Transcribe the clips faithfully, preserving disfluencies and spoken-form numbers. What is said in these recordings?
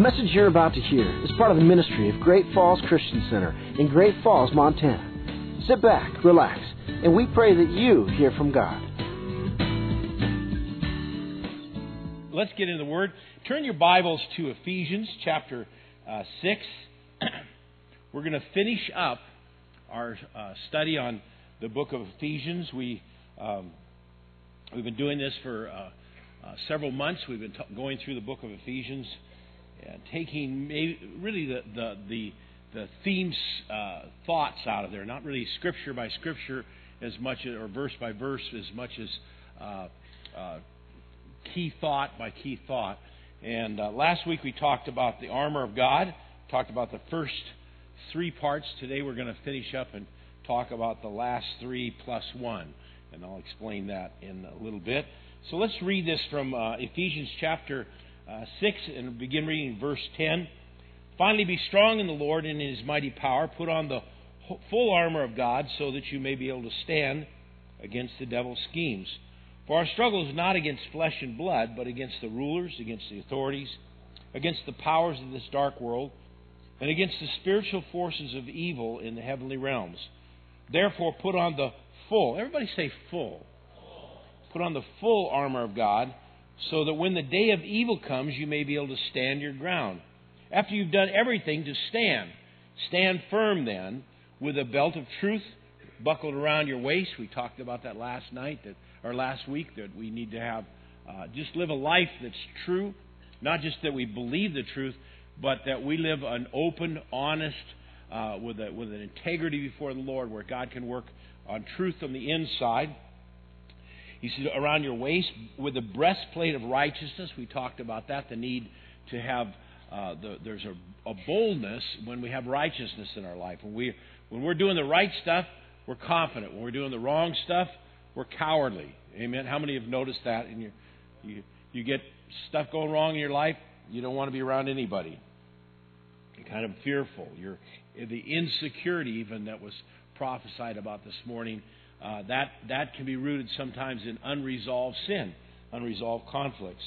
message you're about to hear is part of the ministry of Great Falls Christian Center in Great Falls, Montana. Sit back, relax, and we pray that you hear from God. Let's get into the Word. Turn your Bibles to Ephesians chapter uh, six. We're going to finish up our uh, study on the book of Ephesians. We, um, we've been doing this for uh, uh, several months. We've been t- going through the book of Ephesians, uh, taking maybe, really the the the, the themes, uh, thoughts out of there, not really scripture by scripture as much as, or verse by verse as much as uh, uh, key thought by key thought. And uh, last week we talked about the armor of God, talked about the first three parts. Today we're going to finish up and talk about the last three plus one. And I'll explain that in a little bit. So let's read this from uh, Ephesians chapter uh, six and begin reading verse ten. Finally, be strong in the Lord and in His mighty power. Put on the full armor of God so that you may be able to stand against the devil's schemes. For our struggle is not against flesh and blood, but against the rulers, against the authorities, against the powers of this dark world, and against the spiritual forces of evil in the heavenly realms. Therefore, put on the full, everybody say full. Put on the full armor of God, so that when the day of evil comes, you may be able to stand your ground. After you've done everything, to stand. Stand firm then, with a belt of truth buckled around your waist. We talked about that last night, that or last week, that we need to have, uh, just live a life that's true. Not just that we believe the truth, but that we live an open, honest, uh, with a, with an integrity before the Lord, where God can work on truth on the inside. He said, around your waist, with the breastplate of righteousness. We talked about that, the need to have, uh, the, there's a, a boldness when we have righteousness in our life. When, we, when we're doing the right stuff, we're confident. When we're doing the wrong stuff, we're cowardly. Amen. How many have noticed that in your, you, you get stuff going wrong in your life, you don't want to be around anybody. You're kind of fearful. You're the insecurity even that was prophesied about this morning. Uh, that that can be rooted sometimes in unresolved sin, unresolved conflicts.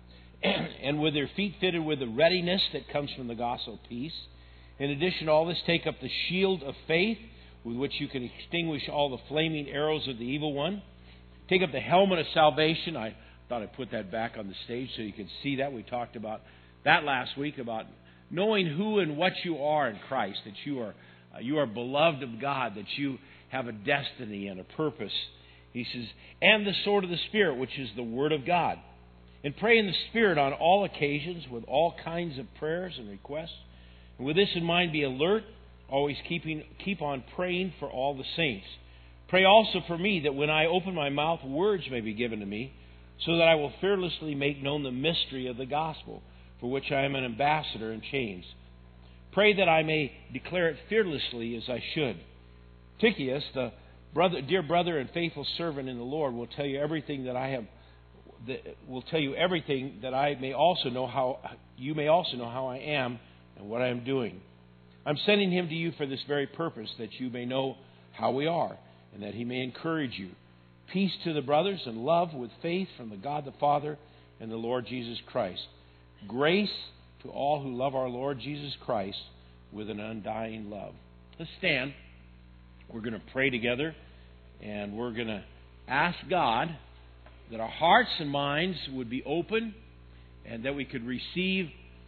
And with their feet fitted with the readiness that comes from the gospel of peace. In addition to all this, take up the shield of faith, with which you can extinguish all the flaming arrows of the evil one. Take up the helmet of salvation. I thought I'd put that back on the stage so you could see that. We talked about that last week, about knowing who and what you are in Christ, that you are uh, you are beloved of God, that you have a destiny and a purpose. He says, and the sword of the Spirit, which is the Word of God. And pray in the Spirit on all occasions with all kinds of prayers and requests. And with this in mind, be alert, always keeping keep on praying for all the saints. Pray also for me, that when I open my mouth, words may be given to me, so that I will fearlessly make known the mystery of the gospel, for which I am an ambassador in chains. Pray that I may declare it fearlessly as I should. Tychicus, the brother, dear brother and faithful servant in the Lord, will tell you everything that I have. That will tell you everything that I may also know how you may also know how I am and what I am doing. I'm sending him to you for this very purpose, that you may know how we are, and that he may encourage you. Peace to the brothers, and love with faith from the God the Father and the Lord Jesus Christ. Grace to all who love our Lord Jesus Christ with an undying love. Let's stand. We're going to pray together, and we're going to ask God that our hearts and minds would be open, and that we could receive,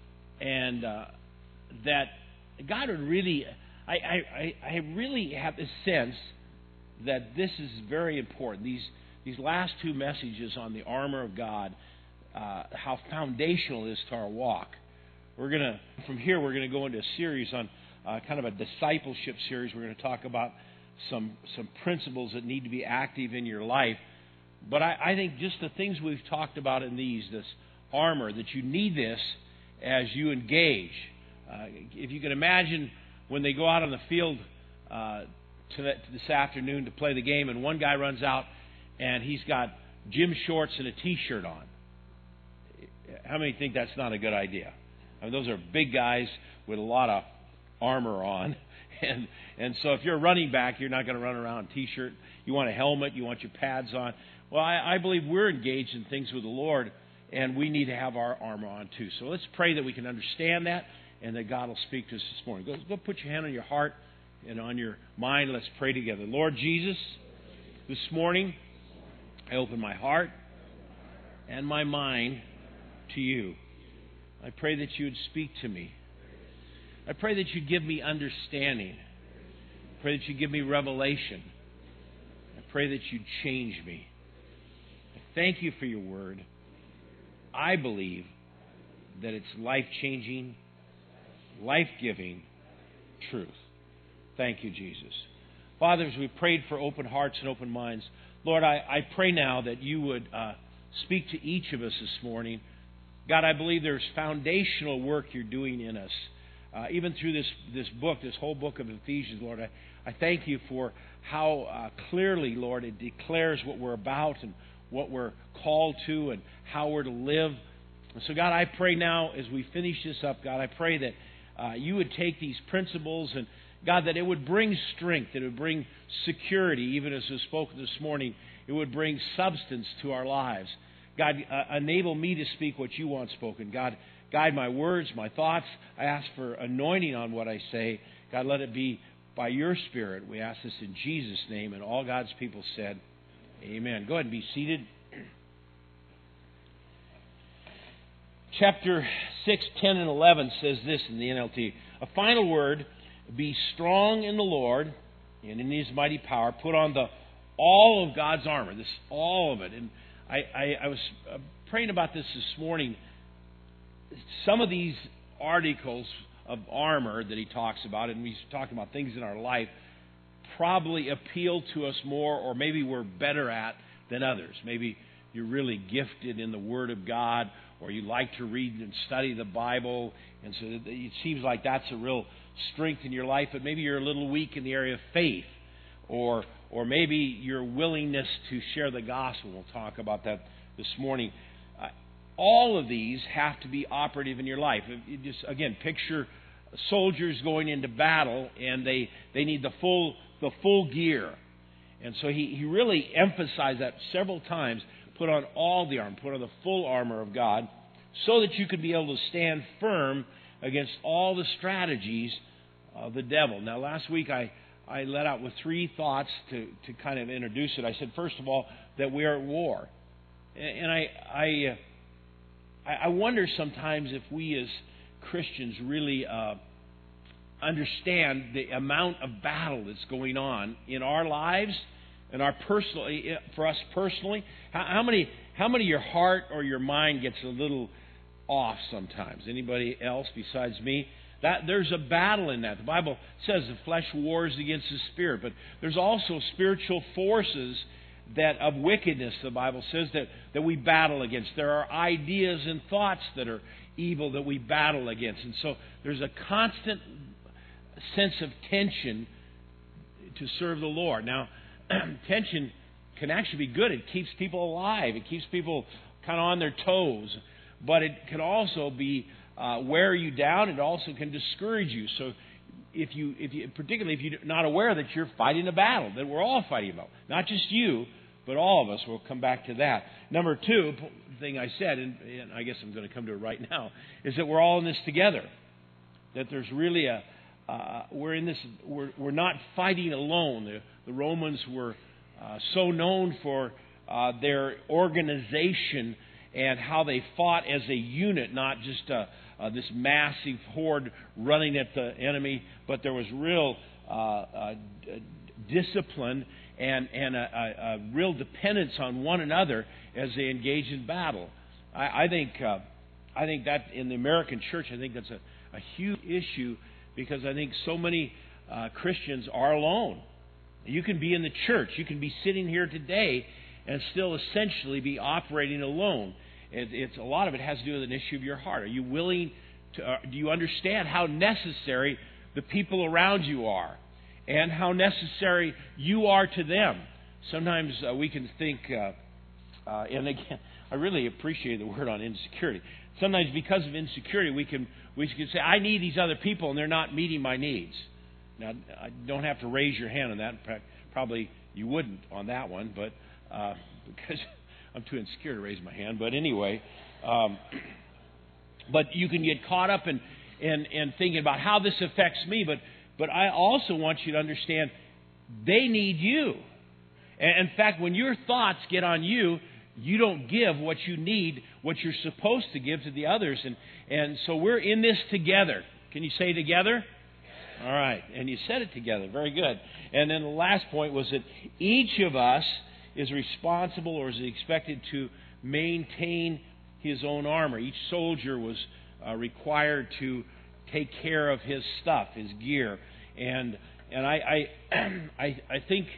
and uh, that God would really, I, I, I really have this sense that this is very important. These these last two messages on the armor of God, uh, how foundational it is to our walk. We're gonna from here we're gonna go into a series on uh, kind of a discipleship series. We're gonna talk about some some principles that need to be active in your life. But I, I think just the things we've talked about in these, this armor, that you need this as you engage. Uh, if you can imagine when they go out on the field uh, to, that, to this afternoon to play the game, and one guy runs out and he's got gym shorts and a T-shirt on. How many think that's not a good idea? I mean, those are big guys with a lot of armor on. And and so if you're a running back, you're not going to run around in a T-shirt. You want a helmet. You want your pads on. Well, I, I believe we're engaged in things with the Lord, and we need to have our armor on too. So let's pray that we can understand that and that God will speak to us this morning. Go, go put your hand on your heart and on your mind. Let's pray together. Lord Jesus, this morning I open my heart and my mind to you. I pray that you would speak to me. I pray that you'd give me understanding. I pray that you'd give me revelation. I pray that you'd change me. I thank you for your word. I believe that it's life-changing, life-giving truth. Thank you, Jesus. Father, as we prayed for open hearts and open minds, Lord, I, I pray now that you would uh, speak to each of us this morning. God, I believe there's foundational work you're doing in us. Uh, even through this, this book, this whole book of Ephesians, Lord, I, I thank you for how uh, clearly, Lord, it declares what we're about and what we're called to and how we're to live. And so, God, I pray now as we finish this up, God, I pray that uh, you would take these principles and, God, that it would bring strength, that it would bring security, even as was spoken this morning. It would bring substance to our lives. God, uh, enable me to speak what you want spoken. God, guide my words, my thoughts. I ask for anointing on what I say. God, let it be by your Spirit. We ask this in Jesus' name. And all God's people said, amen. Go ahead and be seated. Chapter six, ten, and eleven says this in the N L T. A final word, be strong in the Lord and in His mighty power. Put on the all of God's armor. This all of it. And I, I, I was praying about this this morning. Some of these articles of armor that he talks about, and he's talking about things in our life, probably appeal to us more, or maybe we're better at than others. Maybe you're really gifted in the Word of God, or you like to read and study the Bible, and so it seems like that's a real strength in your life, but maybe you're a little weak in the area of faith, or or maybe your willingness to share the gospel. We'll talk about that this morning. Uh, all of these have to be operative in your life. You just, again, picture soldiers going into battle, and they, they need the full the full gear. And so he, he really emphasized that several times. Put on all the armor, put on the full armor of God, so that you could be able to stand firm against all the strategies of the devil. Now, last week I, I let out with three thoughts to, to kind of introduce it. I said, first of all, that we are at war. And I, I, I wonder sometimes if we as Christians really uh, understand the amount of battle that's going on in our lives and our personal, for us personally. How, how many, how many of your heart or your mind gets a little off sometimes? Anybody else besides me? That there's a battle in that. The Bible says the flesh wars against the spirit, but there's also spiritual forces that of wickedness, the Bible says, that, that we battle against. There are ideas and thoughts that are evil that we battle against. And so there's a constant sense of tension to serve the Lord. Now, tension can actually be good. It keeps people alive. It keeps people kind of on their toes. But it can also be uh, wear you down. It also can discourage you. So if you, if you, particularly if you're not aware that you're fighting a battle, that we're all fighting a battle, not just you, but all of us. We'll come back to that. Number two thing I said, and, and I guess I'm going to come to it right now, is that we're all in this together. That there's really a uh, we're in this. We're we're not fighting alone. The, the Romans were uh, so known for uh, their organization and how they fought as a unit, not just uh, uh, this massive horde running at the enemy, but there was real uh, uh, discipline and, and a, a, a real dependence on one another as they engaged in battle. I, I think uh, I think that in the American church, I think that's a, a huge issue, because I think so many uh, Christians are alone. You can be in the church, you can be sitting here today and still essentially be operating alone. It, it's a lot of it has to do with an issue of your heart. Are you willing to? Uh, do you understand how necessary the people around you are, and how necessary you are to them? Sometimes uh, we can think, uh, uh, and again, I really appreciate the word on insecurity. Sometimes because of insecurity, we can we can say, I need these other people, and they're not meeting my needs. Now, I don't have to raise your hand on that. Probably you wouldn't on that one, but uh, because I'm too insecure to raise my hand, but anyway. Um, but you can get caught up in, in, in thinking about how this affects me. But, but I also want you to understand they need you. And in fact, when your thoughts get on you, you don't give what you need, what you're supposed to give to the others. And, and so we're in this together. Can you say together? All right. And you said it together. Very good. And then the last point was that each of us is responsible or is expected to maintain his own armor. Each soldier was uh, required to take care of his stuff, his gear. And and I I, I, I think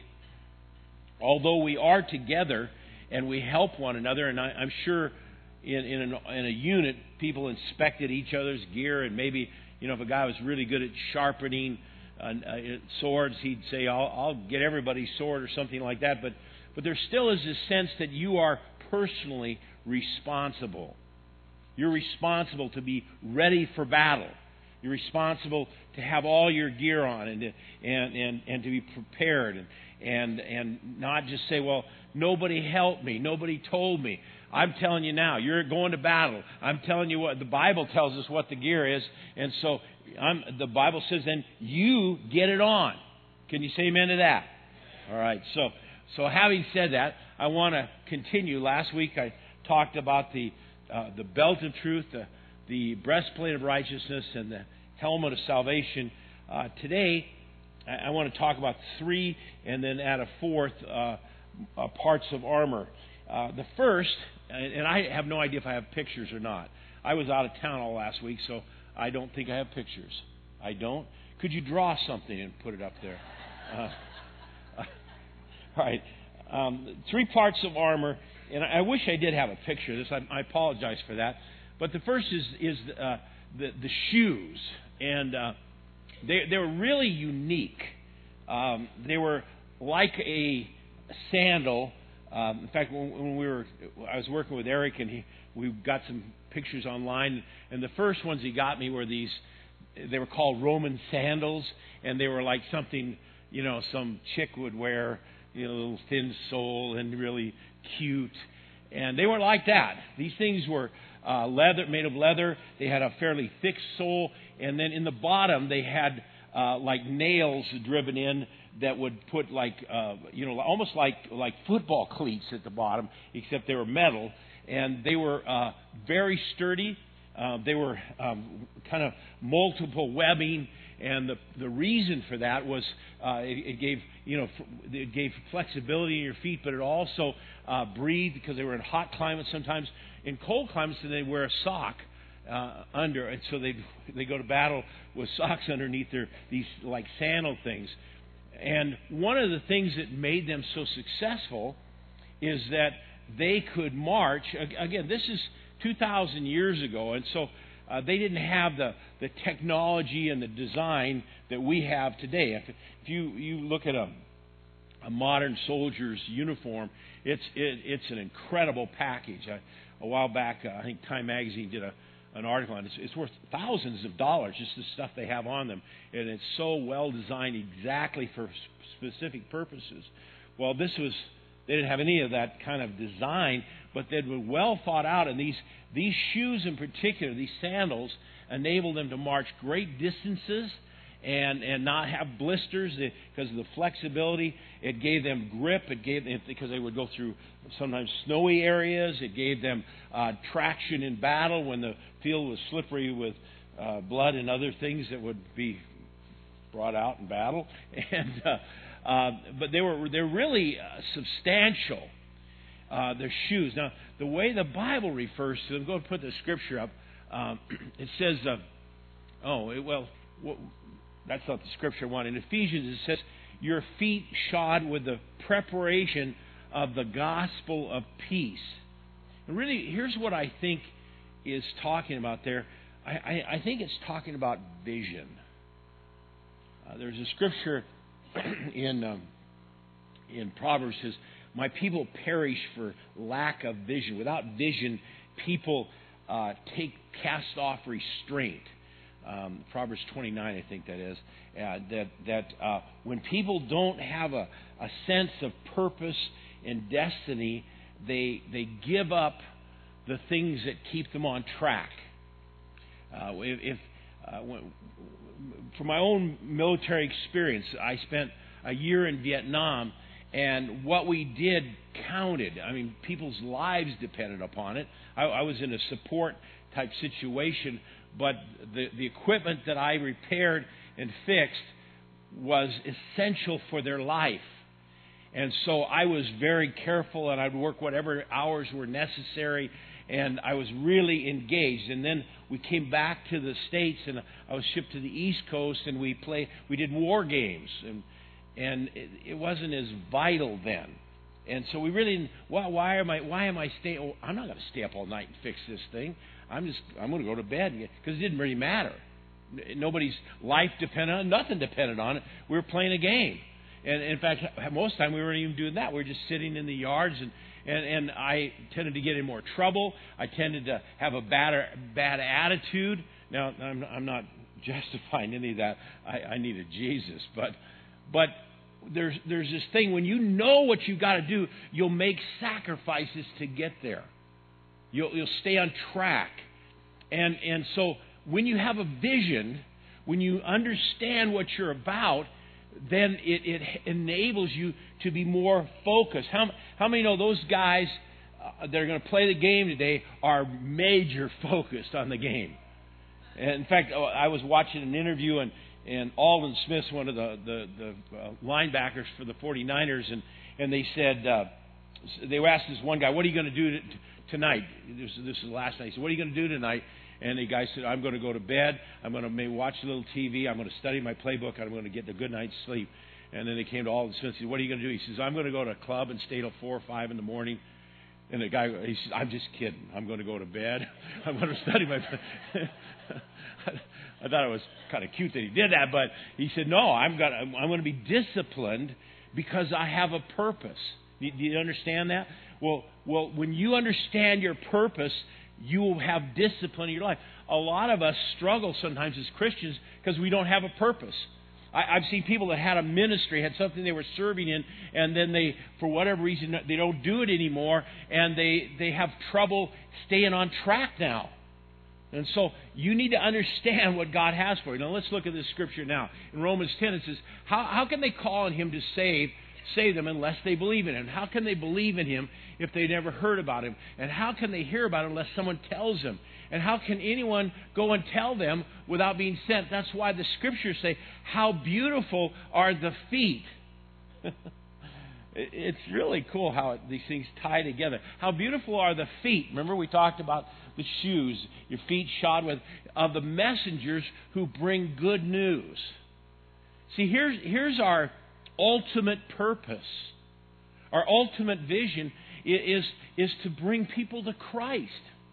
although we are together and we help one another, and I, I'm sure in in, an, in a unit people inspected each other's gear, and maybe you know if a guy was really good at sharpening uh, uh, swords, he'd say I'll, I'll get everybody's sword or something like that. But but there still is this sense that you are personally responsible. You're responsible to be ready for battle. You're responsible to have all your gear on and to, and, and, and to be prepared and, and and not just say, well, nobody helped me, nobody told me. I'm telling you now, you're going to battle. I'm telling you what the Bible tells us what the gear is, and so I'm, the Bible says then you get it on. Can you say amen to that? All right. So so having said that, I want to continue. Last week I talked about the uh, the belt of truth, the the breastplate of righteousness, and the helmet of salvation. Uh, today, I, I want to talk about three and then add a fourth uh, uh, parts of armor. Uh, the first, and, and I have no idea if I have pictures or not. I was out of town all last week, so I don't think I have pictures. I don't? Could you draw something and put it up there? Uh, uh, all right. Um, three parts of armor, and I, I wish I did have a picture of this. I, I apologize for that. But the first is is uh, the the shoes, and uh, they they were really unique. Um, they were like a sandal. Um, in fact, when, when we were, I was working with Eric, and he we got some pictures online. And the first ones he got me were these. They were called Roman sandals, and they were like something you know some chick would wear, you know, a little thin sole and really cute. And they weren't like that. These things were uh, leather, made of leather. They had a fairly thick sole, and then in the bottom they had uh, like nails driven in that would put like uh, you know almost like like football cleats at the bottom, except they were metal, and they were uh, very sturdy. Uh, they were um, kind of multiple webbing. And the the reason for that was uh, it, it gave you know it gave flexibility in your feet, but it also uh, breathed because they were in hot climates. Sometimes in cold climates, they wear a sock uh, under, and so they they go to battle with socks underneath their these like sandal things. And one of the things that made them so successful is that they could march. Again, this is two thousand years ago, and so. Uh, they didn't have the, the technology and the design that we have today. If, if you, you look at a, a modern soldier's uniform, it's it, it's an incredible package. I, a while back, uh, I think Time Magazine did a, an article on it. It's, it's worth thousands of dollars, just the stuff they have on them. And it's so well designed exactly for specific purposes. Well, this was... They didn't have any of that kind of design, but they were well thought out. And these these shoes in particular, these sandals, enabled them to march great distances and, and not have blisters because of the flexibility. It gave them grip. It gave them, because they would go through sometimes snowy areas. It gave them uh, traction in battle when the field was slippery with uh, blood and other things that would be brought out in battle. And uh, Uh, but they were they're really uh, substantial. Uh, their shoes. Now, the way the Bible refers to them, go and put the scripture up. Um, it says, uh, oh, it, well, well, that's not the scripture I want. In Ephesians, it says, "Your feet shod with the preparation of the gospel of peace." And really, here's what I think is talking about there. I, I, I think it's talking about vision. Uh, there's a scripture. in um, in Proverbs says, "My people perish for lack of vision." Without vision, people uh, take cast off restraint. Um, Proverbs twenty-nine, I think that is. Uh, that that uh, when people don't have a, a sense of purpose and destiny, they they give up the things that keep them on track. Uh, if, if uh, when, from my own military experience, I spent a year in Vietnam, and what we did counted. I mean, people's lives depended upon it. I, I was in a support type situation, but the, the equipment that I repaired and fixed was essential for their life. And so I was very careful, and I'd work whatever hours were necessary, and I was really engaged. And then we came back to the States, and I was shipped to the East Coast, and we play, we did war games, and and it, it wasn't as vital then. And so we really didn't, why, why am I why am I staying? Oh, I'm not going to stay up all night and fix this thing. I'm just I'm going to go to bed because it didn't really matter. Nobody's life depended on it, nothing depended on it. We were playing a game. And in fact, most of the time we weren't even doing that. We were just sitting in the yards, and, and, and I tended to get in more trouble. I tended to have a bad bad attitude. Now, I'm, I'm not justifying any of that. I, I needed Jesus. But but there's there's this thing, when you know what you've got to do, you'll make sacrifices to get there. You'll, you'll stay on track. And And so when you have a vision, when you understand what you're about, then it, it enables you to be more focused. How, how many know those guys uh, that are going to play the game today are major focused on the game? And in fact, I was watching an interview, and, and Alden Smith's one of the, the, the uh, linebackers for the forty-niners, and, and they said, uh, they asked this one guy, what are you going to do t- tonight? This, this is the last night. He said, what are you going to do tonight? And the guy said, I'm going to go to bed. I'm going to maybe watch a little T V. I'm going to study my playbook. And I'm going to get a good night's sleep. And then they came to Alden Smith and said, what are you going to do? He says, I'm going to go to a club and stay till four or five in the morning. And the guy, he says, I'm just kidding. I'm going to go to bed. I'm going to study my I thought it was kind of cute that he did that. But he said, no, I'm going to, I'm going to be disciplined because I have a purpose. Do you understand that? Well, well, when you understand your purpose, you will have discipline in your life. A lot of us struggle sometimes as Christians because we don't have a purpose. I, I've seen people that had a ministry, had something they were serving in, and then they, for whatever reason, they don't do it anymore, and they, they have trouble staying on track now. And so you need to understand what God has for you. Now let's look at this scripture now. In Romans ten it says, how, how can they call on Him to save save them unless they believe in Him? How can they believe in Him if they never heard about Him? And how can they hear about Him unless someone tells them? And how can anyone go and tell them without being sent? That's why the Scriptures say, how beautiful are the feet. It's really cool how these things tie together. How beautiful are the feet. Remember we talked about the shoes, your feet shod with, of the messengers who bring good news. See, here's, here's our ultimate purpose. Our ultimate vision is, is to bring people to Christ.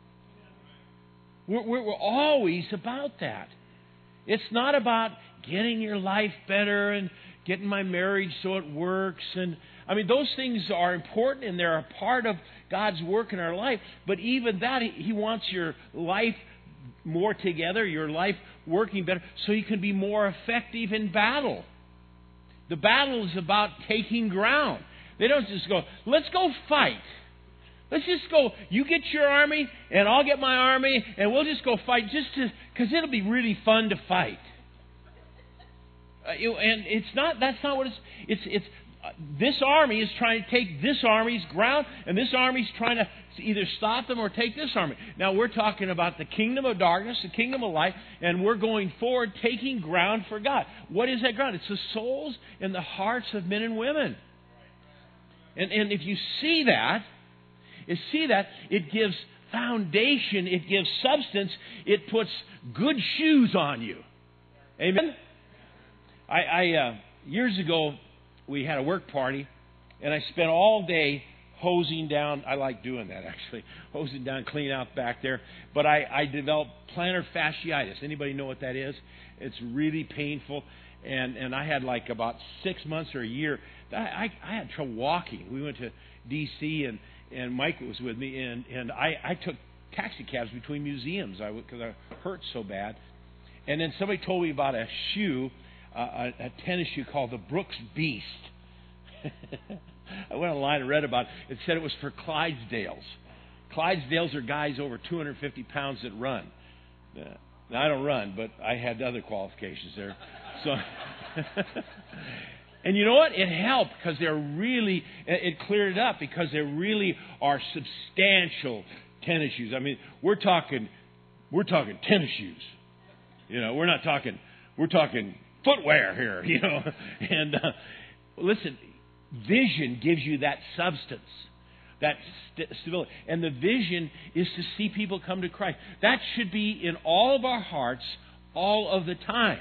We're, we're, we're always about that. It's not about getting your life better and getting my marriage so it works. And I mean, those things are important and they're a part of God's work in our life. But even that, He wants your life more together, your life working better, so you can be more effective in battle. The battle is about taking ground. They don't just go, let's go fight. Let's just go, you get your army, and I'll get my army, and we'll just go fight just to, because it'll be really fun to fight. Uh, you, and it's not, that's not what it's, it's, it's, uh, this army is trying to take this army's ground, and this army's trying to either stop them or take this army. Now we're talking about the kingdom of darkness, the kingdom of light, and we're going forward taking ground for God. What is that ground? It's the souls and the hearts of men and women. And, and if you see that, you see that, it gives foundation, it gives substance, it puts good shoes on you. Amen? I, I uh, years ago, we had a work party, and I spent all day hosing down. I like doing that, actually. Hosing down, cleaning out back there. But I, I developed plantar fasciitis. Anybody know what that is? It's really painful. And, and I had like about six months or a year. I, I, I had trouble walking. We went to D C and, and Mike was with me. And, and I, I took taxi cabs between museums because I, I hurt so bad. And then somebody told me about a shoe, uh, a, a tennis shoe called the Brooks Beast. I went online and read about it. It said it was for Clydesdales. Clydesdales are guys over two hundred fifty pounds that run. Uh, now, I don't run, but I had other qualifications there. So, and you know what? It helped because they're really, it cleared it up because they really are substantial tennis shoes. I mean, we're talking, we're talking tennis shoes. You know, we're not talking, we're talking footwear here, you know. And uh, listen, vision gives you that substance, that st- stability. And the vision is to see people come to Christ. That should be in all of our hearts all of the time.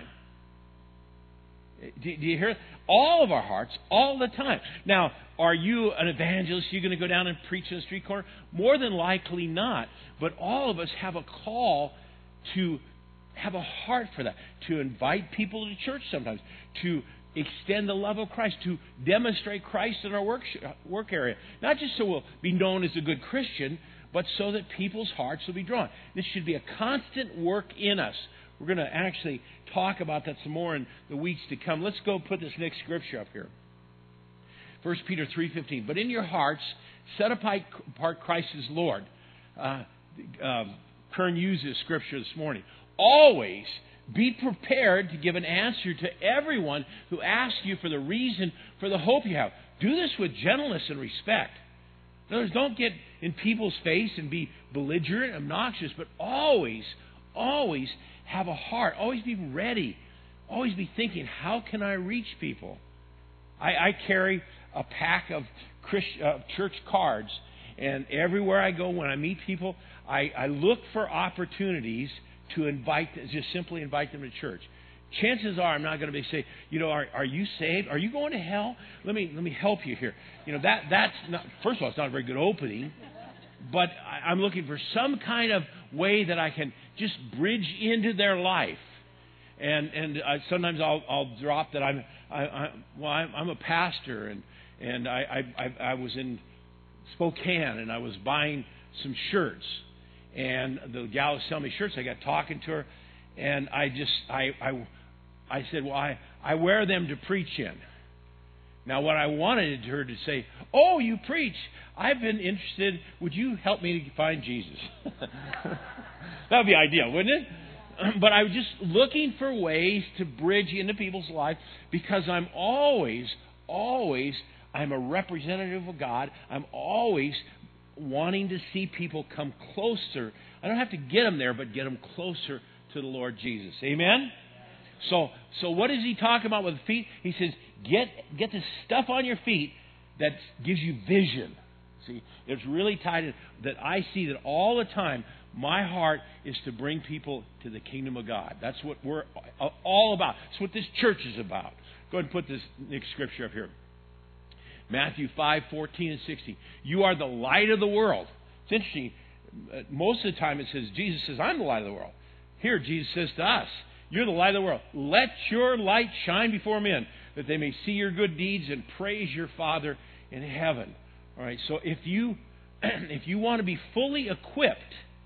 Do, do you hear? All of our hearts, all the time. Now, are you an evangelist? You're going to go down and preach in the street corner? More than likely not. But all of us have a call to have a heart for that, to invite people to church sometimes, to extend the love of Christ, to demonstrate Christ in our work work area. Not just so we'll be known as a good Christian, but so that people's hearts will be drawn. This should be a constant work in us. We're going to actually talk about that some more in the weeks to come. Let's go put this next scripture up here. First Peter three fifteen. But in your hearts, set apart Christ as Lord. Uh, uh, Kern used this scripture this morning. Always be prepared to give an answer to everyone who asks you for the reason for the hope you have. Do this with gentleness and respect. In other words, don't get in people's face and be belligerent, obnoxious, but always, always have a heart. Always be ready. Always be thinking, how can I reach people? I, I carry a pack of Christ, uh, church cards, and everywhere I go, when I meet people, I, I look for opportunities to invite, just simply invite them to church. Chances are I'm not going to be say, you know, are, are you saved? Are you going to hell? Let me let me help you here. You know, that that's not, first of all, it's not a very good opening, but I, I'm looking for some kind of way that I can just bridge into their life. And and uh, sometimes I'll I'll drop that I'm I, I well I'm, I'm a pastor, and and I, I I was in Spokane and I was buying some shirts. And the gal was selling me shirts. I got talking to her, and I just I I, I said, well, I, I wear them to preach in. Now, what I wanted her to say, oh, you preach. I've been interested. Would you help me to find Jesus? That would be ideal, wouldn't it? But I was just looking for ways to bridge into people's lives because I'm always, always, I'm a representative of God. I'm always wanting to see people come closer. I don't have to get them there, but get them closer to the Lord Jesus. Amen? So, so what is he talking about with the feet? He says, get get the stuff on your feet that gives you vision. See, it's really tied in that I see that all the time. My heart is to bring people to the kingdom of God. That's what we're all about. That's what this church is about. Go ahead and put this next scripture up here. Matthew five, fourteen and sixteen. You are the light of the world. It's interesting. Most of the time it says, Jesus says, I'm the light of the world. Here Jesus says to us, you're the light of the world. Let your light shine before men, that they may see your good deeds and praise your Father in heaven. All right, so if you if you want to be fully equipped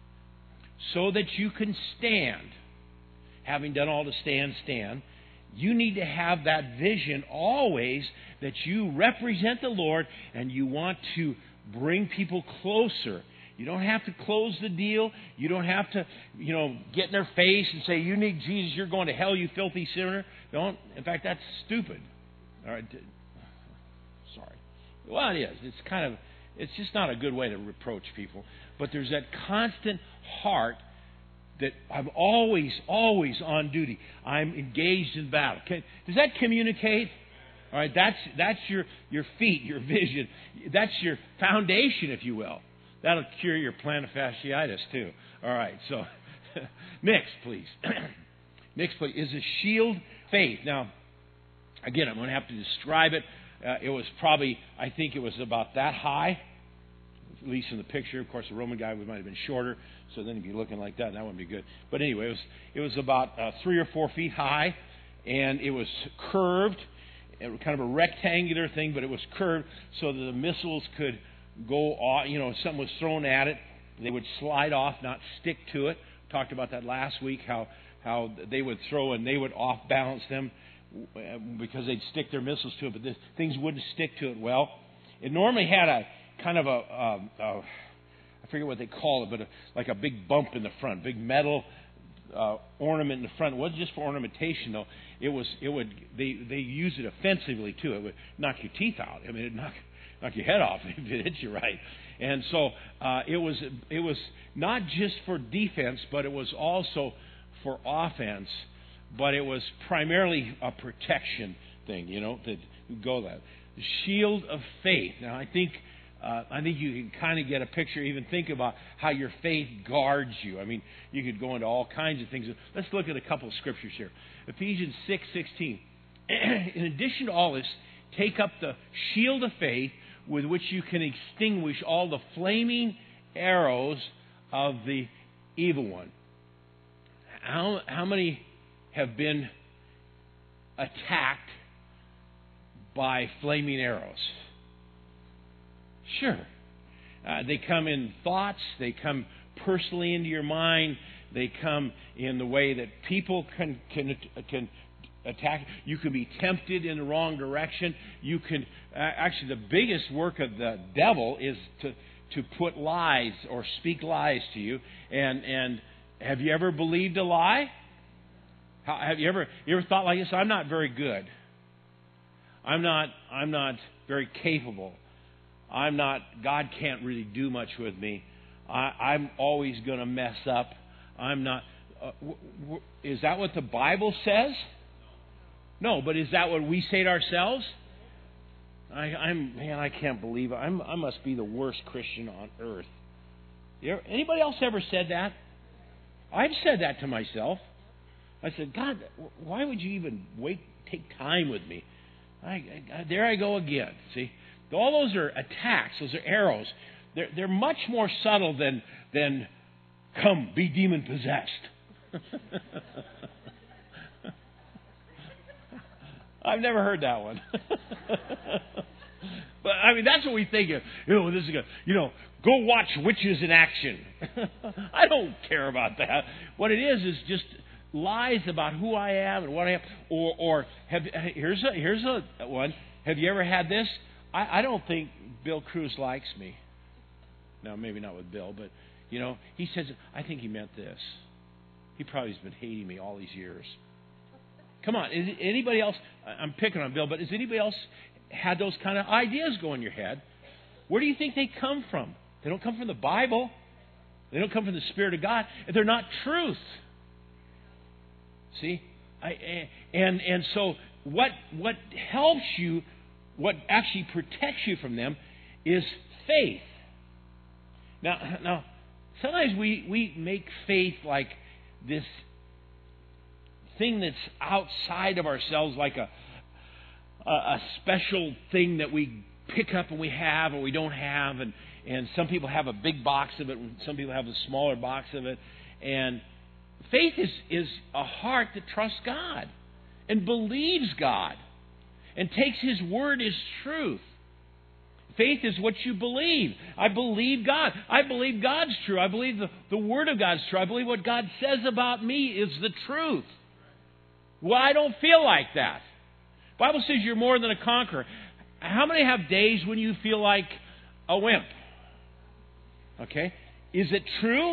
so that you can stand, having done all to stand, stand, you need to have that vision always that you represent the Lord and you want to bring people closer. You don't have to close the deal. You don't have to, you know, get in their face and say, you need Jesus, you're going to hell, you filthy sinner. Don't. In fact, that's stupid. All right. Sorry. Well, it is. It's kind of, it's just not a good way to reproach people. But there's that constant heart that I'm always, always on duty. I'm engaged in battle. Can, does that communicate? All right, that's that's your, your feet, your vision. That's your foundation, if you will. That'll cure your plantar fasciitis, too. All right, so next, please. Next, please, is a shield faith. Now, again, I'm going to have to describe it. Uh, it was probably, I think it was about that high, at least in the picture. Of course, the Roman guy might have been shorter, so then he'd be looking like that, and that wouldn't be good. But anyway, it was it was about uh, three or four feet high, and it was curved, kind of a rectangular thing, but it was curved so that the missiles could go off. You know, if something was thrown at it, they would slide off, not stick to it. Talked about that last week, how how they would throw and they would off balance them because they'd stick their missiles to it, but this, things wouldn't stick to it well. it normally had a kind of a, a, a I forget what they call it, but a, like a big bump in the front, big metal uh, ornament in the front. It wasn't just for ornamentation, though. It was. It would. They they used it offensively too. It would knock your teeth out. I mean, it knock knock your head off if it hits you right. And so uh, it was. It was not just for defense, but it was also for offense. But it was primarily a protection thing. You know, that go that the shield of faith. Now, I think. Uh, I think you can kind of get a picture, even think about how your faith guards you. I mean, you could go into all kinds of things. Let's look at a couple of scriptures here. Ephesians six sixteen. In addition to all this, take up the shield of faith with which you can extinguish all the flaming arrows of the evil one. How, how many have been attacked by flaming arrows? Sure. Uh, they come in thoughts. They come personally into your mind. They come in the way that people can can can attack. You can be tempted in the wrong direction. You can uh, actually the biggest work of the devil is to to put lies or speak lies to you. And and have you ever believed a lie? How, have you ever you ever thought like this? I'm not very good. I'm not I'm not very capable. I'm not, God can't really do much with me. I, I'm always going to mess up. I'm not. Uh, w- w- is that what the Bible says? No, but is that what we say to ourselves? I, I'm man, I can't believe it. I'm, I must be the worst Christian on earth. You ever, anybody else ever said that? I've said that to myself. I said, God, why would you even wait, take time with me? I, I, there I go again. See. All those are attacks. Those are arrows. They're, they're much more subtle than, than come, be demon-possessed. I've never heard that one. But, I mean, that's what we think of. You know, this is good. You know, go watch witches in action. I don't care about that. What it is is just lies about who I am and what I am. Or, or have, here's a, here's a one. Have you ever had this? I, I don't think Bill Cruz likes me. Now, maybe not with Bill, but, you know, he says, I think he meant this. He probably has been hating me all these years. Come on, is anybody else, I'm picking on Bill, but has anybody else had those kind of ideas go in your head? Where do you think they come from? They don't come from the Bible. They don't come from the Spirit of God. They're not truth. See? I, and and so what what helps you, what actually protects you from them is faith. Now, now sometimes we, we make faith like this thing that's outside of ourselves, like a, a, a special thing that we pick up and we have or we don't have. And, and some people have a big box of it, and some people have a smaller box of it. And faith is, is a heart that trusts God and believes God and takes His word as truth. Faith is what you believe. I believe God. I believe God's true. I believe the, the Word of God's true. I believe what God says about me is the truth. Well, I don't feel like that. The Bible says you're more than a conqueror. How many have days when you feel like a wimp? Okay. Is it true?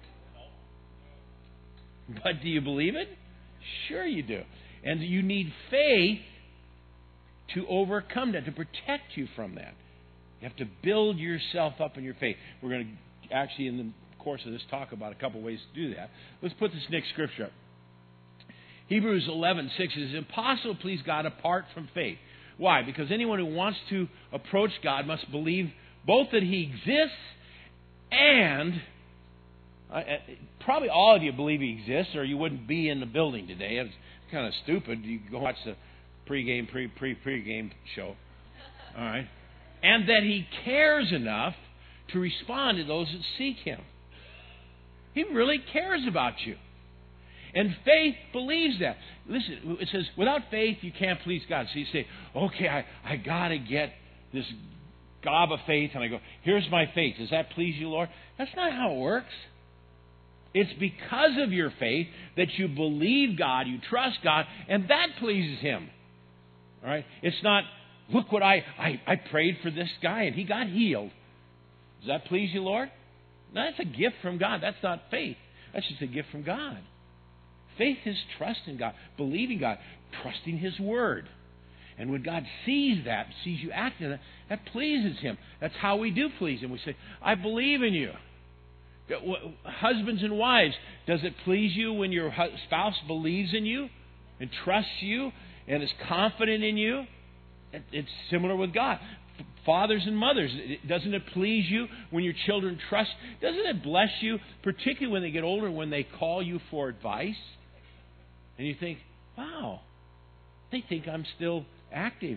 But do you believe it? Sure you do. And you need faith to overcome that, to protect you from that. You have to build yourself up in your faith. We're going to actually, in the course of this, talk about a couple ways to do that. Let's put this next scripture up. Hebrews eleven six is impossible to please God apart from faith. Why? Because anyone who wants to approach God must believe both that He exists and uh, probably all of you believe He exists, or you wouldn't be in the building today. It's kind of stupid. You go watch the pre-game, pre pre pre-game show. All right. And that He cares enough to respond to those that seek Him. He really cares about you. And faith believes that. Listen, it says, without faith, you can't please God. So you say, okay, I, I got to get this gob of faith. And I go, here's my faith. Does that please you, Lord? That's not how it works. It's because of your faith that you believe God, you trust God, and that pleases Him. All right? It's not look what I, I, I prayed for this guy and he got healed. Does that please you, Lord? No, that's a gift from God. That's not faith. That's just a gift from God. Faith is trust in God, believing God, trusting His Word. And when God sees that, sees you acting that, that pleases Him. That's how we do please Him. We say, I believe in you. Husbands and wives, does it please you when your spouse believes in you and trusts you and is confident in you? It's similar with God. Fathers and mothers, doesn't it please you when your children trust? Doesn't it bless you, particularly when they get older, when they call you for advice? And you think, wow, they think I'm still active.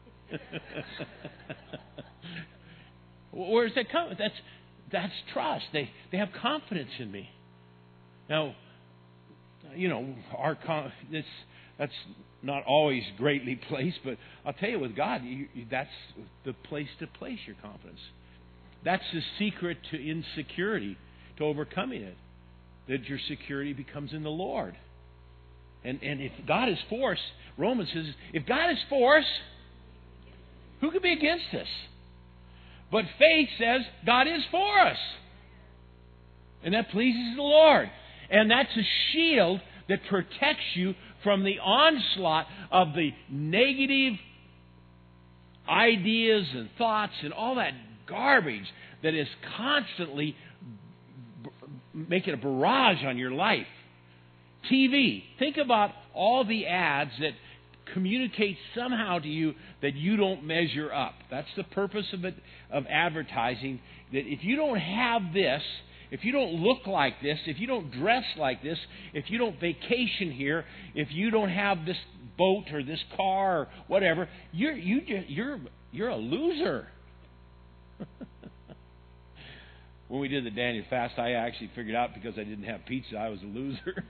Where does that come? That's that's trust. They they have confidence in me. Now, you know, our it's that's not always greatly placed, but I'll tell you, with God, you, that's the place to place your confidence. That's the secret to insecurity, to overcoming it. That your security becomes in the Lord. And and if God is for us, Romans says, if God is for us, who could be against us? But faith says God is for us. And that pleases the Lord. And that's a shield that protects you from the onslaught of the negative ideas and thoughts and all that garbage that is constantly making a barrage on your life. T V. Think about all the ads that communicate somehow to you that you don't measure up. That's the purpose of it, of advertising. That if you don't have this, if you don't look like this, if you don't dress like this, if you don't vacation here, if you don't have this boat or this car or whatever, you're you you're you're a loser. When we did the Daniel fast, I actually figured out because I didn't have pizza, I was a loser.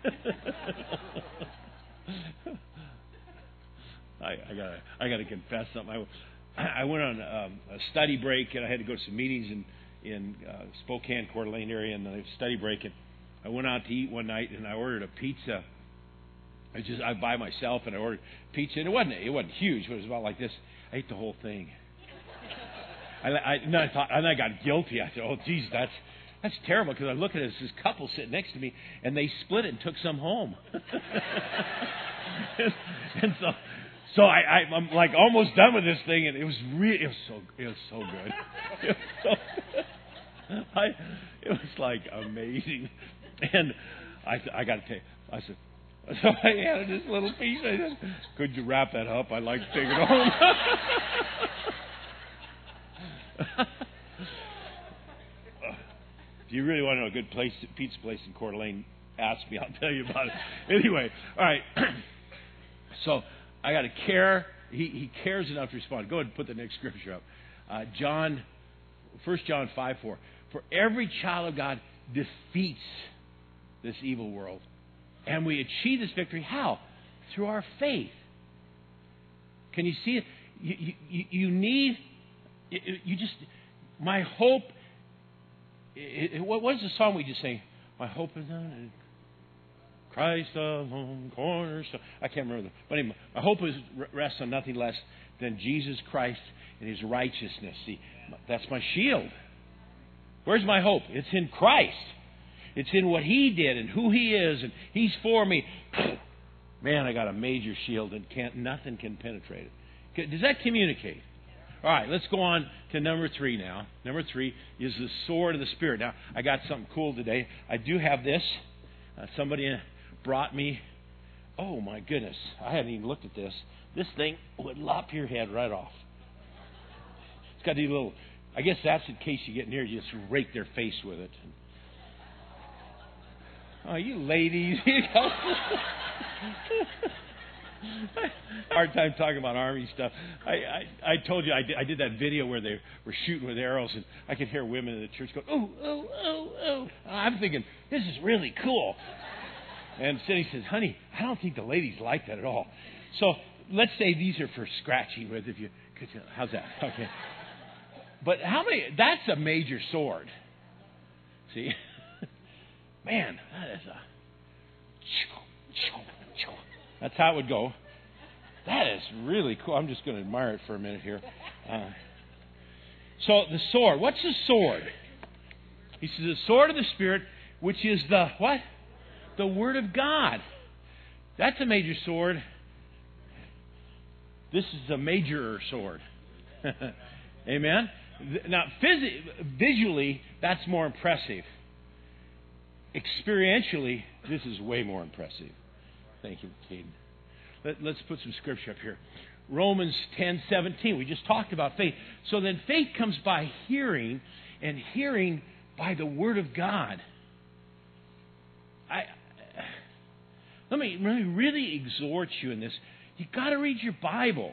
I, I gotta I gotta confess something. I, I went on um, a study break and I had to go to some meetings in in uh, Spokane, Coeur d'Alene area, and a study break. And I went out to eat one night and I ordered a pizza. I just I by myself and I ordered pizza, and it wasn't it wasn't huge, but it was about like this. I ate the whole thing. I, I, and I thought, and I got guilty. I said, "Oh, geez, that's that's terrible." Because I look at this, this couple sitting next to me, and they split it and took some home. and, and so, so I, I, I'm like almost done with this thing, and it was really, it was so, it was so good. It was so, I, it was like amazing. And I, I got to tell you, I said, so I had this little piece. I said, "Could you wrap that up? I'd like to take it home." If you really want to know a good place, pizza place in Coeur d'Alene, ask me. I'll tell you about it. Anyway, all right. So I got to care. He, he cares enough to respond. Go ahead and put the next scripture up. Uh, John, First John five four. For every child of God defeats this evil world, and we achieve this victory how? Through our faith. Can you see it? You, you, you need. You just, my hope, it, it, what was the song we just sang? My hope is in Christ alone, cornerstone. I can't remember. But anyway, my hope is rests on nothing less than Jesus Christ and His righteousness. See, that's my shield. Where's my hope? It's in Christ. It's in what He did and who He is, and He's for me. Man, I got a major shield, and can't nothing can penetrate it. Does that communicate? All right, let's go on to number three now. Number three is the sword of the Spirit. Now, I got something cool today. I do have this. Uh, somebody brought me. Oh, my goodness. I hadn't even looked at this. This thing would lop your head right off. It's got these little, I guess that's in case you get near, you just rake their face with it. Oh, you ladies. Hard time talking about Army stuff. I, I, I told you I did, I did that video where they were shooting with arrows, and I could hear women in the church go, "Oh, oh, oh, oh!" I'm thinking, this is really cool. And Cindy says, "Honey, I don't think the ladies like that at all." So let's say these are for scratching with. If you, how's that? Okay. But how many? That's a major sword. See, man, that is a. That's how it would go. That is really cool. I'm just going to admire it for a minute here. Uh, so the sword. What's the sword? He says the sword of the Spirit, which is the what? The Word of God. That's a major sword. This is a majorer sword. Amen? Now, phys- visually, that's more impressive. Experientially, this is way more impressive. Thank you, Caden. Let, let's put some scripture up here. Romans ten seventeen. We just talked about faith. So then faith comes by hearing, and hearing by the Word of God. I let me, let me really exhort you in this. You've got to read your Bible.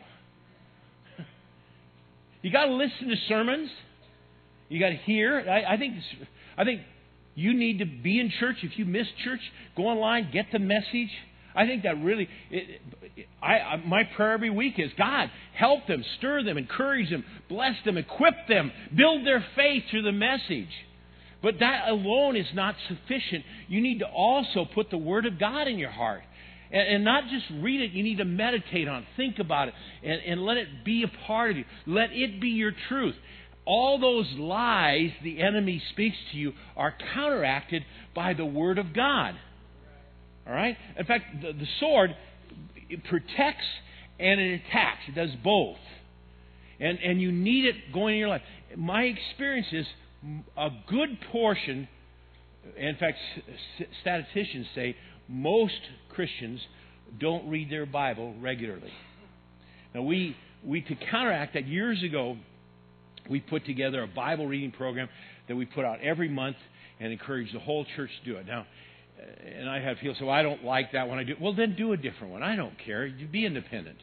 You got to listen to sermons. You got to hear. I, I think I think you need to be in church. If you miss church, go online, get the message. I think that really, it, I, I, my prayer every week is, God, help them, stir them, encourage them, bless them, equip them, build their faith through the message. But that alone is not sufficient. You need to also put the Word of God in your heart. And, and not just read it, you need to meditate on it, think about it, and, and let it be a part of you. Let it be your truth. All those lies the enemy speaks to you are counteracted by the Word of God. All right? In fact, the, the sword, it protects and it attacks. It does both. And, and you need it going in your life. My experience is a good portion, in fact, statisticians say most Christians don't read their Bible regularly. Now, we, we to counteract that, years ago, we put together a Bible reading program that we put out every month and encourage the whole church to do it. Now, and I have people say, well, I don't like that when I do it. Well, then do a different one. I don't care. You be independent.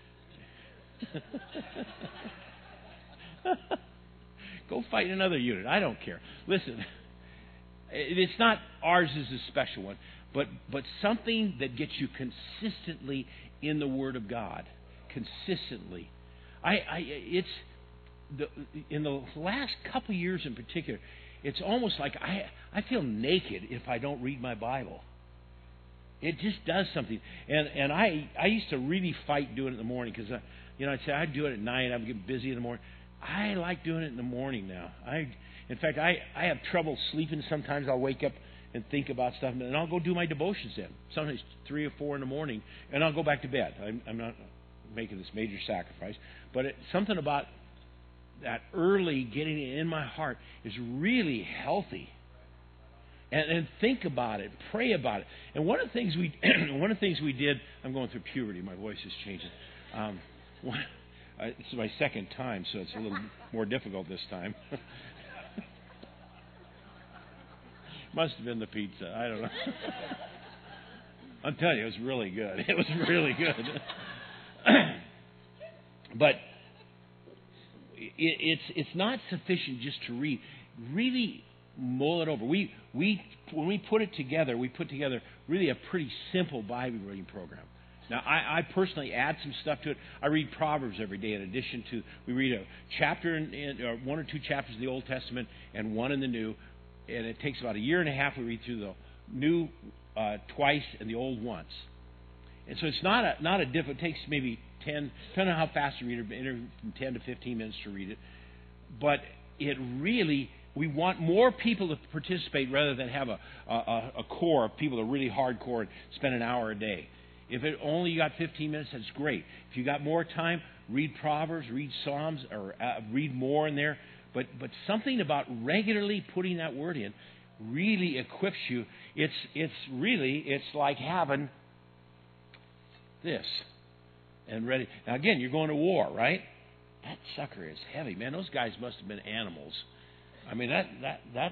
Go fight another unit. I don't care. Listen, it's not ours is a special one, but but something that gets you consistently in the Word of God. Consistently. I, I it's the in the last couple of years in particular, it's almost like I I feel naked if I don't read my Bible. It just does something. And and I, I used to really fight doing it in the morning because, you know, I'd say I'd do it at night. I'd get busy in the morning. I like doing it in the morning now. I, in fact, I, I have trouble sleeping. Sometimes I'll wake up and think about stuff, and I'll go do my devotions then. Sometimes three or four in the morning, and I'll go back to bed. I'm, I'm not making this major sacrifice, but it, something about that early getting it in my heart is really healthy. And, and think about it, pray about it. And one of the things we, one of the things we did. I'm going through puberty. My voice is changing. Um, one, uh, this is my second time, so it's a little more difficult this time. Must have been the pizza. I don't know. I'm telling you, it was really good. It was really good. But it, it's it's not sufficient just to read. Really mull it over. We we when we put it together, we put together really a pretty simple Bible reading program. Now, I, I personally add some stuff to it. I read Proverbs every day in addition to, we read a chapter, in, in or one or two chapters of the Old Testament and one in the New. And it takes about a year and a half to read through the New uh, twice and the Old once. And so it's not a not a diff. It takes maybe ten, depending on how fast you read it, from ten to fifteen minutes to read it. But it really, we want more people to participate rather than have a, a, a core of people that are really hardcore and spend an hour a day. If it only you got fifteen minutes, that's great. If you got more time, read Proverbs, read Psalms, or uh, read more in there. But but something about regularly putting that word in really equips you. It's it's really it's like having this and ready. Now again, you're going to war, right? That sucker is heavy, man. Those guys must have been animals. I mean that that that.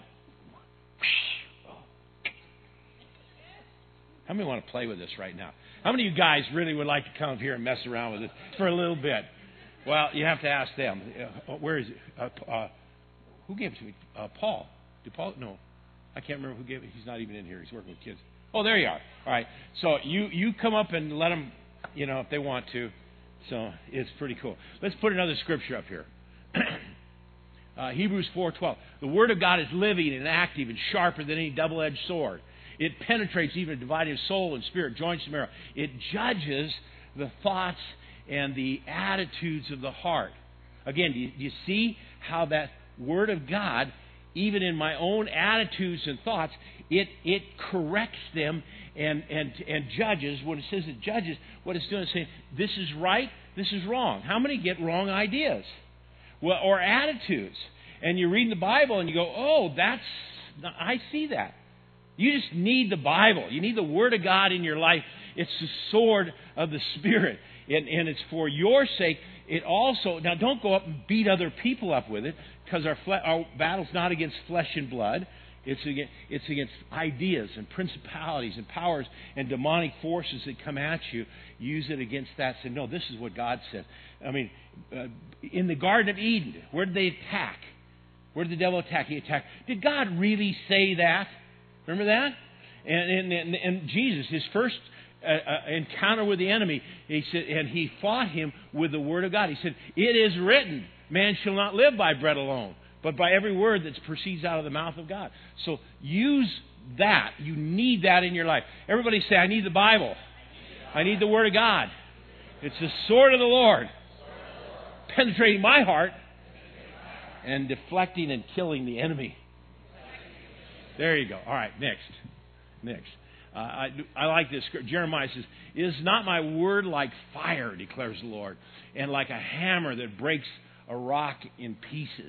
How many want to play with this right now? How many of you guys really would like to come up here and mess around with it for a little bit? Well, you have to ask them. Uh, where is it? Uh, uh, who gave it to me? Uh, Paul. Did Paul? No. I can't remember who gave it. He's not even in here. He's working with kids. Oh, there you are. All right. So you, you come up and let them, you know, if they want to. So it's pretty cool. Let's put another scripture up here. uh, Hebrews four twelve. The Word of God is living and active and sharper than any double-edged sword. It penetrates even dividing soul and spirit, joints and marrow. It judges the thoughts and the attitudes of the heart. Again, do you, do you see how that Word of God, even in my own attitudes and thoughts, it it corrects them and, and, and judges. When it says it judges, what it's doing is saying, this is right, this is wrong. How many get wrong ideas? Well, or attitudes? And you read the Bible and you go, oh, that's, I see that. You just need the Bible. You need the Word of God in your life. It's the sword of the Spirit. And, and it's for your sake. It also, now don't go up and beat other people up with it, because our, fle- our battle's not against flesh and blood. It's against, it's against ideas and principalities and powers and demonic forces that come at you. Use it against that. Say, no, this is what God said. I mean, uh, in the Garden of Eden, where did they attack? Where did the devil attack? He attacked. Did God really say that? Remember that? And, and, and, and Jesus, his first uh, uh, encounter with the enemy, he said, and he fought him with the Word of God. He said, it is written, man shall not live by bread alone, but by every word that proceeds out of the mouth of God. So use that. You need that in your life. Everybody say, I need the Bible. I need the Word of God. It's the sword of the Lord, penetrating my heart and deflecting and killing the enemy. There you go. All right, next. Next. Uh, I, I like this. Jeremiah says, is not my word like fire, declares the Lord, and like a hammer that breaks a rock in pieces?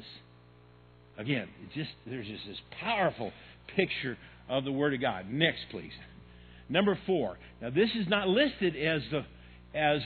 Again, it just there's just this powerful picture of the Word of God. Next, please. Number four. Now, this is not listed as the as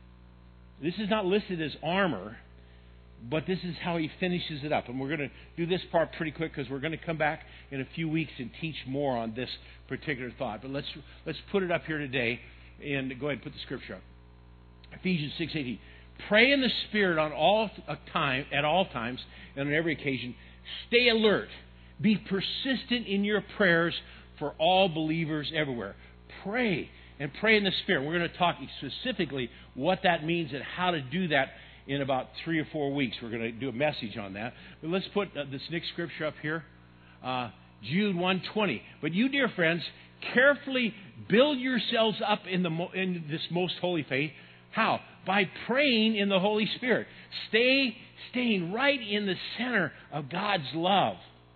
this is not listed as armor, but this is how he finishes it up. And we're going to do this part pretty quick, because we're going to come back in a few weeks and teach more on this particular thought. But let's let's put it up here today, and go ahead and put the scripture up. Ephesians six eighteen. Pray in the Spirit on all time, at all times, and on every occasion. Stay alert. Be persistent in your prayers for all believers everywhere. Pray, and pray in the Spirit. We're going to talk specifically what that means and how to do that in about three or four weeks. We're going to do a message on that. But let's put uh, this next scripture up here. Uh, Jude one twenty. But you, dear friends, carefully build yourselves up in the mo- in this most holy faith. How? By praying in the Holy Spirit. Stay, staying right in the center of God's love.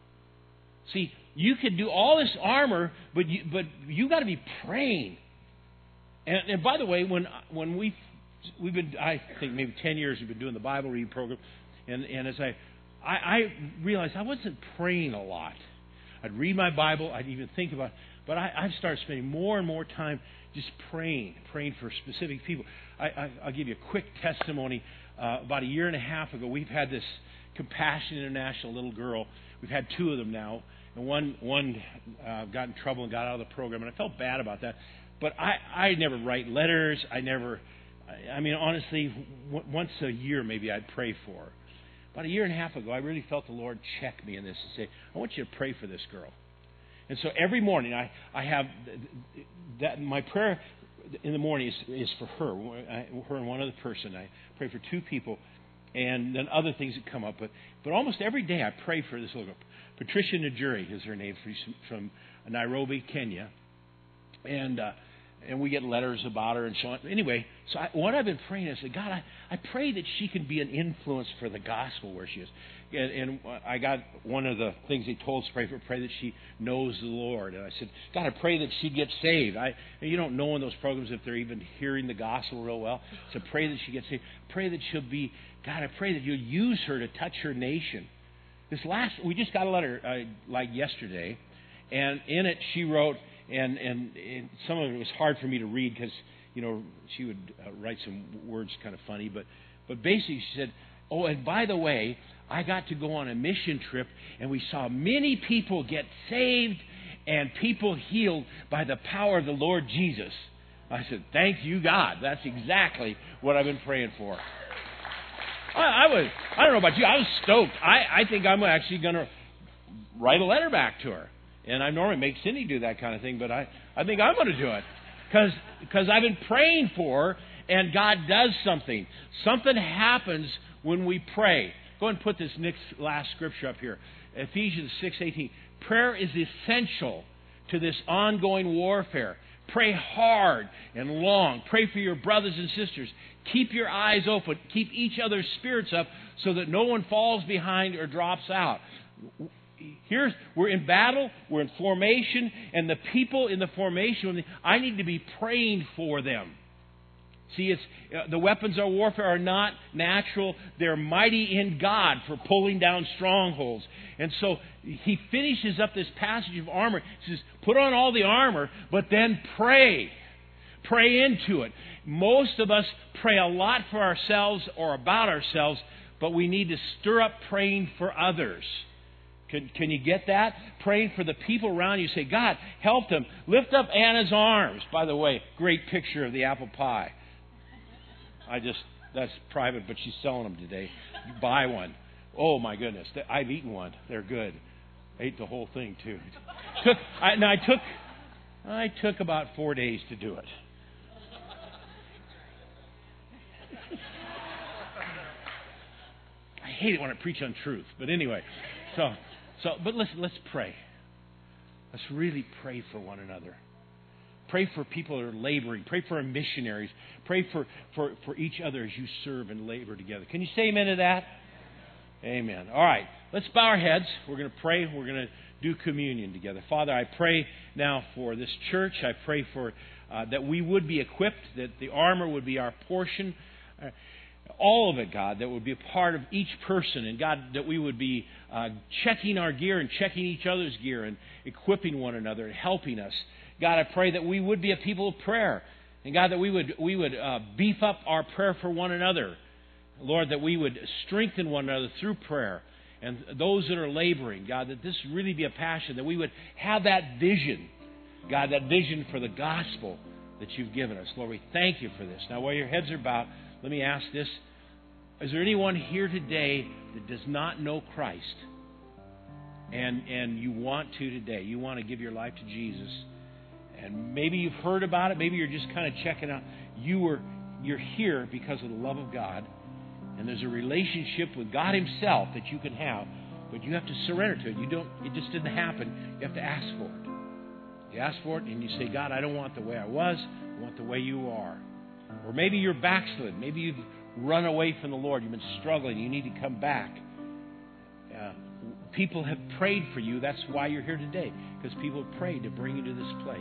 See, you can do all this armor, but you, but you got to be praying. And, and by the way, when when we we've been, I think maybe ten years we've been doing the Bible reading program, and and as I I, I realized I wasn't praying a lot. I'd read my Bible, I'd even think about it, but I, I've started spending more and more time just praying, praying for specific people. I, I, I'll give you a quick testimony. Uh, about a year and a half ago, we've had this Compassion International little girl. We've had two of them now. And one one uh, got in trouble and got out of the program. And I felt bad about that. But I, I never write letters. I never, I mean, honestly, w- once a year maybe I'd pray for her. About a year and a half ago, I really felt the Lord check me in this and say, I want you to pray for this girl. And so every morning I, I have that my prayer in the morning is, is for her, I, her and one other person. I pray for two people, and then other things that come up. But but almost every day I pray for this little girl. Patricia Najuri is her name, from Nairobi, Kenya, and uh, and we get letters about her and so on. Anyway, so I, what I've been praying is that God, I, I pray that she can be an influence for the gospel where she is. And, and I got one of the things He told us to pray for, pray that she knows the Lord. And I said, God, I pray that she gets saved. I you don't know in those programs if they're even hearing the gospel real well. So pray that she gets saved. Pray that she'll be, God, I pray that you'll use her to touch her nation. This last, we just got a letter uh, like yesterday, and in it she wrote, and, and and some of it was hard for me to read because, you know, she would uh, write some words kind of funny, but but basically she said, oh, and by the way, I got to go on a mission trip, and we saw many people get saved and people healed by the power of the Lord Jesus. I said, thank you, God. That's exactly what I've been praying for. I, I was, I don't know about you, I was stoked. I, I think I'm actually going to write a letter back to her. And I normally make Cindy do that kind of thing, but I, I think I'm going to do it. Because because I've been praying for her, and God does something. Something happens when we pray. Go ahead and put this next last scripture up here. Ephesians six eighteen. Prayer is essential to this ongoing warfare. Pray hard and long. Pray for your brothers and sisters. Keep your eyes open. Keep each other's spirits up so that no one falls behind or drops out. Here's, we're in battle, we're in formation, and the people in the formation, I need to be praying for them. See, it's uh, the weapons of warfare are not natural. They're mighty in God for pulling down strongholds. And so he finishes up this passage of armor. He says, put on all the armor, but then pray. Pray into it. Most of us pray a lot for ourselves or about ourselves, but we need to stir up praying for others. Can, can you get that? Praying for the people around you. Say, God, help them. Lift up Anna's arms. By the way, great picture of the apple pie. I just, that's private, but she's selling them today. You buy one. Oh, my goodness. I've eaten one. They're good. I ate the whole thing, too. Took, I, now, I took, I took about four days to do it. I hate it when I preach on truth. But anyway, so, so, but listen, let's pray. Let's really pray for one another. Pray for people that are laboring. Pray for our missionaries. Pray for, for, for each other as you serve and labor together. Can you say amen to that? Amen. All right. Let's bow our heads. We're going to pray. We're going to do communion together. Father, I pray now for this church. I pray for uh, that we would be equipped, that the armor would be our portion. Uh, all of it, God, that would be a part of each person. And, God, that we would be uh, checking our gear and checking each other's gear and equipping one another and helping us. God, I pray that we would be a people of prayer. And God, that we would we would uh, beef up our prayer for one another. Lord, that we would strengthen one another through prayer. And those that are laboring, God, that this really be a passion. That we would have that vision. God, that vision for the gospel that you've given us. Lord, we thank you for this. Now, while your heads are bowed, let me ask this. Is there anyone here today that does not know Christ? And, and you want to today. You want to give your life to Jesus. And maybe you've heard about it. Maybe you're just kind of checking out. You were, you're here because of the love of God. And there's a relationship with God Himself that you can have. But you have to surrender to it. You don't. It just didn't happen. You have to ask for it. You ask for it and you say, God, I don't want the way I was. I want the way you are. Or maybe you're backslid. Maybe you've run away from the Lord. You've been struggling. You need to come back. Uh, people have prayed for you. That's why you're here today. Because people have prayed to bring you to this place.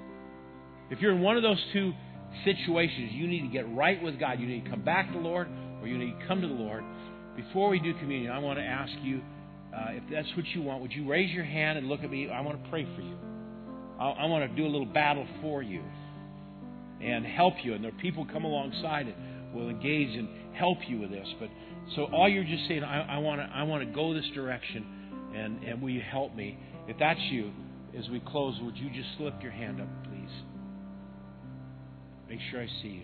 If you're in one of those two situations, you need to get right with God. You need to come back to the Lord, or you need to come to the Lord. Before we do communion, I want to ask you, uh, if that's what you want, would you raise your hand and look at me? I want to pray for you. I, I want to do a little battle for you and help you. And there are people come alongside and will engage and help you with this. But so all you're just saying, I, I want to, I want to go this direction, and, and will you help me? If that's you, as we close, would you just slip your hand up, please? Make sure I see you.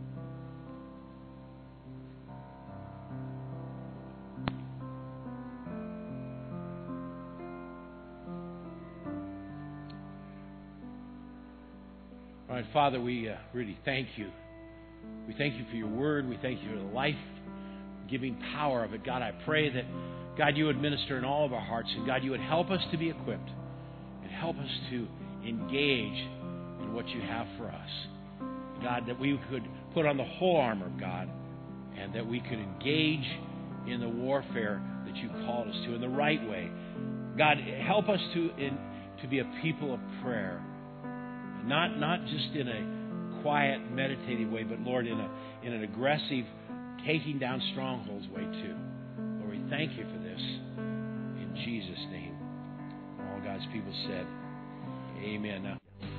All right, Father, we uh, really thank you. We thank you for your word. We thank you for the life-giving power of it. God, I pray that, God, you would minister in all of our hearts. And, God, you would help us to be equipped and help us to engage in what you have for us. God, that we could put on the whole armor of God and that we could engage in the warfare that you called us to in the right way. God, help us to in, to be a people of prayer. Not not just in a quiet, meditative way, but, Lord, in a in an aggressive, taking down strongholds way, too. Lord, we thank you for this. In Jesus' name. All God's people said, amen. Now,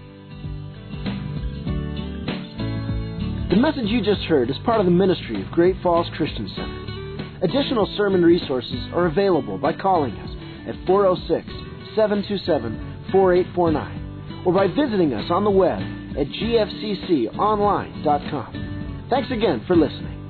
the message you just heard is part of the ministry of Great Falls Christian Center. Additional sermon resources are available by calling us at four oh six, seven two seven, four eight four nine or by visiting us on the web at g f c c online dot com. Thanks again for listening.